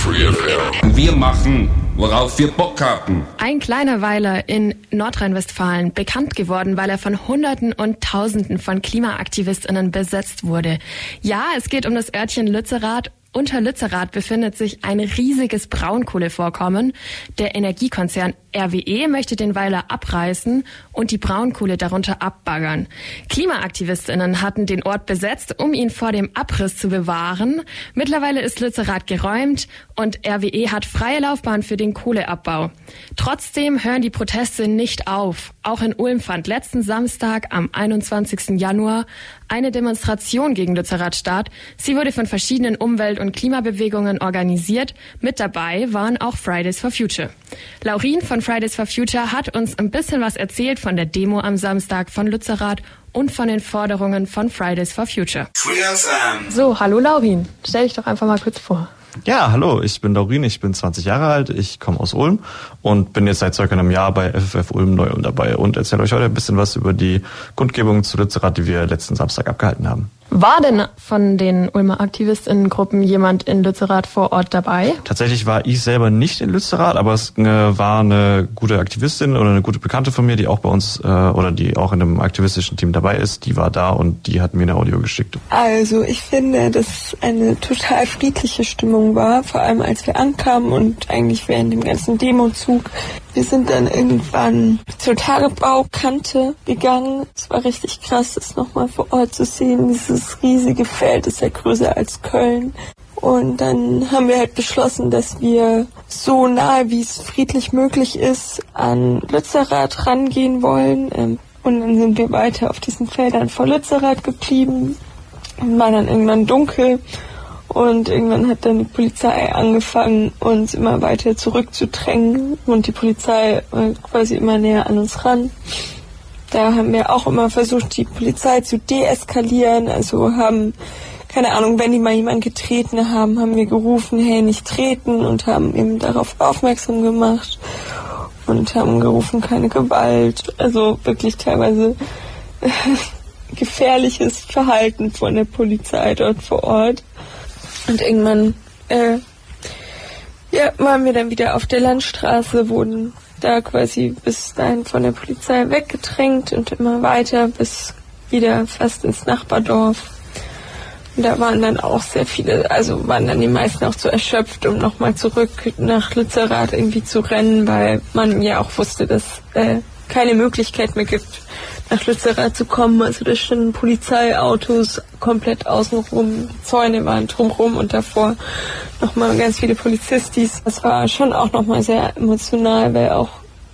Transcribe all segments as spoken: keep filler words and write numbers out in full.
Wir machen, worauf wir Bock haben. Ein kleiner Weiler in Nordrhein-Westfalen, bekannt geworden, weil er von Hunderten und Tausenden von KlimaaktivistInnen besetzt wurde. Ja, es geht um das Örtchen Lützerath. Unter Lützerath befindet sich ein riesiges Braunkohlevorkommen. Der Energiekonzern R W E möchte den Weiler abreißen und die Braunkohle darunter abbaggern. KlimaaktivistInnen hatten den Ort besetzt, um ihn vor dem Abriss zu bewahren. Mittlerweile ist Lützerath geräumt und R W E hat freie Laufbahn für den Kohleabbau. Trotzdem hören die Proteste nicht auf. Auch in Ulm fand letzten Samstag am einundzwanzigsten Januar eine Demonstration gegen Lützerath statt. Sie wurde von verschiedenen Umwelt- und Klimabewegungen organisiert. Mit dabei waren auch Fridays for Future. Laurin von Fridays for Future hat uns ein bisschen was erzählt von der Demo am Samstag von Lützerath und von den Forderungen von Fridays for Future. So, hallo Laurin, stell dich doch einfach mal kurz vor. Ja, hallo, ich bin Laurin, ich bin zwanzig Jahre alt, ich komme aus Ulm und bin jetzt seit circa einem Jahr bei F F F Ulm Neu-Ulm dabei und erzähle euch heute ein bisschen was über die Kundgebung zu Lützerath, die wir letzten Samstag abgehalten haben. War denn von den Ulmer AktivistInnen-Gruppen jemand in Lützerath vor Ort dabei? Tatsächlich war ich selber nicht in Lützerath, aber es äh, war eine gute Aktivistin oder eine gute Bekannte von mir, die auch bei uns äh, oder die auch in einem aktivistischen Team dabei ist. Die war da und die hat mir eine Audio geschickt. Also ich finde, dass eine total friedliche Stimmung war, vor allem als wir ankamen und eigentlich während dem ganzen Demozug. Wir sind dann irgendwann zur Tagebaukante gegangen. Es war richtig krass, das nochmal vor Ort zu sehen. Dieses riesige Feld ist ja größer als Köln. Und dann haben wir halt beschlossen, dass wir so nahe, wie es friedlich möglich ist, an Lützerath rangehen wollen. Und dann sind wir weiter auf diesen Feldern vor Lützerath geblieben. Und war dann irgendwann dunkel. Und irgendwann hat dann die Polizei angefangen, uns immer weiter zurückzudrängen und die Polizei quasi immer näher an uns ran. Da haben wir auch immer versucht, die Polizei zu deeskalieren. Also haben, keine Ahnung, wenn die mal jemanden getreten haben, haben wir gerufen, hey, nicht treten, und haben eben darauf aufmerksam gemacht und haben gerufen, keine Gewalt. Also wirklich teilweise gefährliches Verhalten von der Polizei dort vor Ort. Und irgendwann äh, ja, waren wir dann wieder auf der Landstraße, wurden da quasi bis dahin von der Polizei weggedrängt und immer weiter bis wieder fast ins Nachbardorf. Und da waren dann auch sehr viele, also waren dann die meisten auch zu erschöpft, um nochmal zurück nach Lützerath irgendwie zu rennen, weil man ja auch wusste, dass äh, keine Möglichkeit mehr gibt, nach Lützerath zu kommen. Also da standen Polizeiautos komplett außenrum, Zäune waren drumherum und davor nochmal ganz viele Polizistis. Das war schon auch nochmal sehr emotional, weil auch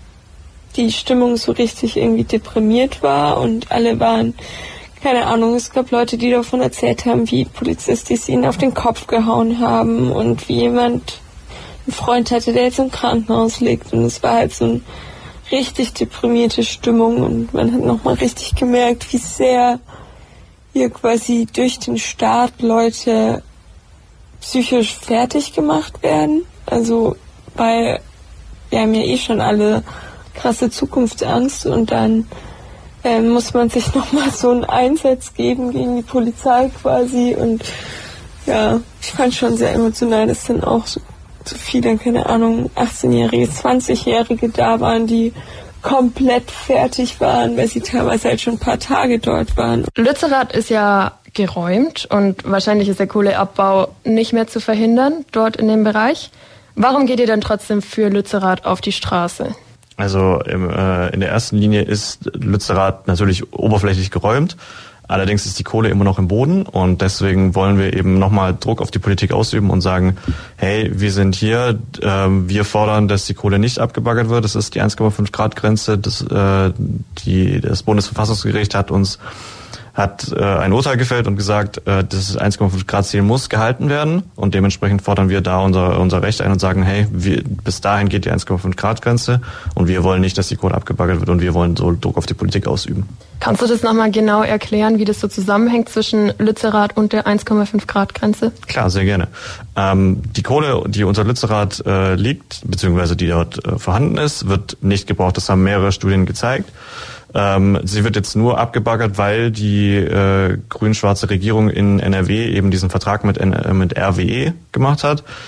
die Stimmung so richtig irgendwie deprimiert war und alle waren, keine Ahnung, es gab Leute, die davon erzählt haben, wie Polizistis ihnen auf den Kopf gehauen haben und wie jemand einen Freund hatte, der jetzt im Krankenhaus liegt, und es war halt so ein richtig deprimierte Stimmung und man hat nochmal richtig gemerkt, wie sehr hier quasi durch den Staat Leute psychisch fertig gemacht werden. Also, weil wir haben ja eh schon alle krasse Zukunftsangst und dann äh, muss man sich nochmal so einen Einsatz geben gegen die Polizei quasi, und ja, ich fand schon sehr emotional, dass dann auch so so viele, keine Ahnung, achtzehnjährige, zwanzigjährige da waren, die komplett fertig waren, weil sie teilweise halt schon ein paar Tage dort waren. Lützerath ist ja geräumt und wahrscheinlich ist der Kohleabbau nicht mehr zu verhindern dort in dem Bereich. Warum geht ihr dann trotzdem für Lützerath auf die Straße? Also im, äh, in der ersten Linie ist Lützerath natürlich oberflächlich geräumt. Allerdings ist die Kohle immer noch im Boden und deswegen wollen wir eben nochmal Druck auf die Politik ausüben und sagen, hey, wir sind hier, äh, wir fordern, dass die Kohle nicht abgebaggert wird. Das ist die eins Komma fünf Grad Grenze. Das, äh, die, das Bundesverfassungsgericht hat uns hat äh, ein Urteil gefällt und gesagt, äh, das eins Komma fünf Grad Ziel muss gehalten werden, und dementsprechend fordern wir da unser unser Recht ein und sagen, hey, wir, bis dahin geht die eins Komma fünf Grad Grenze und wir wollen nicht, dass die Kohle abgebaggert wird, und wir wollen so Druck auf die Politik ausüben. Kannst du das nochmal genau erklären, wie das so zusammenhängt zwischen Lützerath und der eins Komma fünf Grad Grenze? Klar, sehr gerne. Ähm, die Kohle, die unter Lützerath äh, liegt, beziehungsweise die dort äh, vorhanden ist, wird nicht gebraucht. Das haben mehrere Studien gezeigt. Ähm, sie wird jetzt nur abgebaggert, weil die äh, grün-schwarze Regierung in N R W eben diesen Vertrag mit, N- mit R W E gemacht hat.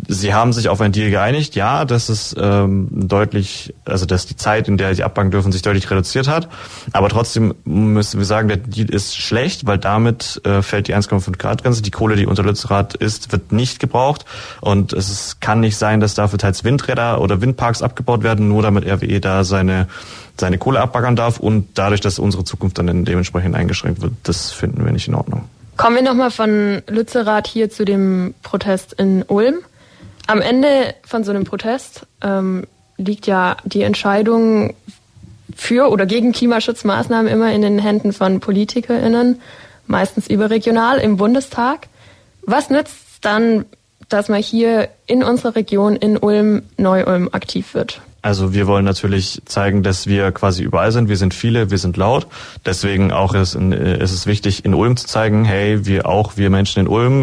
sie haben sich auf einen Deal geeinigt. Ja, das ist ähm, deutlich, also dass die Zeit, in der sie abbanken dürfen, sich deutlich reduziert hat. Aber trotzdem müssen wir sagen, der Deal ist schlecht, weil damit äh, fällt die eins Komma fünf Grad Grenze. Die Kohle, die unter Lützerath ist, wird nicht gebraucht. Und es ist, kann nicht sein, dass dafür teils Windräder oder Windparks abgebaut werden, nur damit R W E da seine seine Kohle abbaggern darf und dadurch, dass unsere Zukunft dann dementsprechend eingeschränkt wird. Das finden wir nicht in Ordnung. Kommen wir nochmal von Lützerath hier zu dem Protest in Ulm. Am Ende von so einem Protest ähm, liegt ja die Entscheidung für oder gegen Klimaschutzmaßnahmen immer in den Händen von PolitikerInnen, meistens überregional im Bundestag. Was nützt es dann, dass man hier in unserer Region in Ulm, Neu-Ulm aktiv wird? Also wir wollen natürlich zeigen, dass wir quasi überall sind. Wir sind viele, wir sind laut. Deswegen auch ist, ist es wichtig, in Ulm zu zeigen, hey, wir auch, wir Menschen in Ulm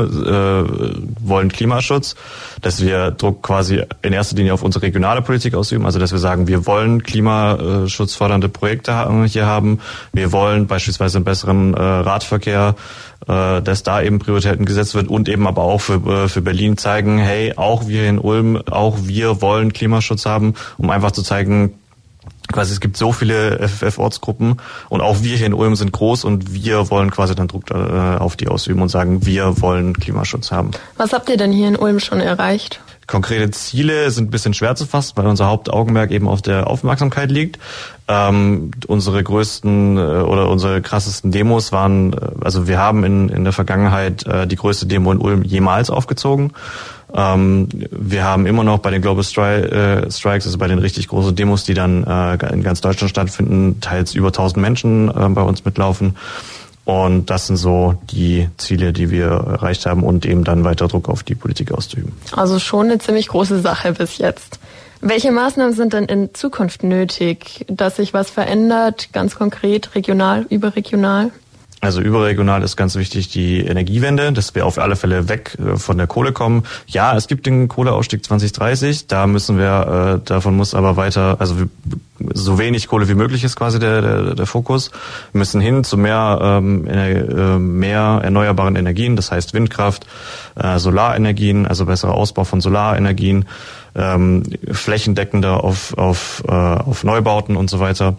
äh, wollen Klimaschutz. Dass wir Druck quasi in erster Linie auf unsere regionale Politik ausüben. Also dass wir sagen, wir wollen klimaschutzfördernde Projekte hier haben. Wir wollen beispielsweise einen besseren äh, Radverkehr, äh, dass da eben Prioritäten gesetzt wird und eben aber auch für, für Berlin zeigen, hey, auch wir in Ulm, auch wir wollen Klimaschutz haben, um einfach zu zeigen, quasi es gibt so viele F F F-Ortsgruppen und auch wir hier in Ulm sind groß und wir wollen quasi dann Druck äh, auf die ausüben und sagen, wir wollen Klimaschutz haben. Was habt ihr denn hier in Ulm schon erreicht? Konkrete Ziele sind ein bisschen schwer zu fassen, weil unser Hauptaugenmerk eben auf der Aufmerksamkeit liegt. Ähm, unsere größten äh, oder unsere krassesten Demos waren, äh, also wir haben in, in der Vergangenheit äh, die größte Demo in Ulm jemals aufgezogen. Ähm, wir haben immer noch bei den Global Stri- äh, Strikes, also bei den richtig großen Demos, die dann äh, in ganz Deutschland stattfinden, teils über tausend Menschen äh, bei uns mitlaufen. Und das sind so die Ziele, die wir erreicht haben und eben dann weiter Druck auf die Politik auszuüben. Also schon eine ziemlich große Sache bis jetzt. Welche Maßnahmen sind denn in Zukunft nötig, dass sich was verändert, ganz konkret, regional, überregional? Also überregional ist ganz wichtig die Energiewende, dass wir auf alle Fälle weg von der Kohle kommen. Ja, es gibt den Kohleausstieg zwanzig dreißig, da müssen wir, äh, davon muss aber weiter, also so wenig Kohle wie möglich ist quasi der, der, der Fokus. Wir müssen hin zu mehr, ähm, äh, mehr erneuerbaren Energien, das heißt Windkraft, äh, Solarenergien, also besserer Ausbau von Solarenergien, ähm, flächendeckender auf, auf, äh, auf Neubauten und so weiter.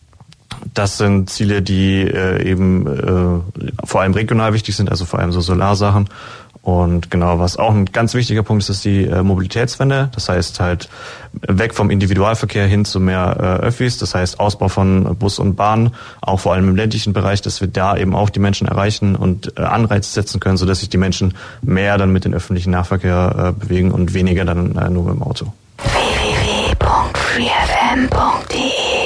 Das sind Ziele, die äh, eben äh, vor allem regional wichtig sind, also vor allem so Solarsachen. Und genau, was auch ein ganz wichtiger Punkt ist, ist die äh, Mobilitätswende. Das heißt halt weg vom Individualverkehr hin zu mehr äh, Öffis. Das heißt Ausbau von Bus und Bahn, auch vor allem im ländlichen Bereich, dass wir da eben auch die Menschen erreichen und äh, Anreize setzen können, sodass sich die Menschen mehr dann mit dem öffentlichen Nahverkehr äh, bewegen und weniger dann äh, nur mit dem Auto. w w w punkt free f m punkt d e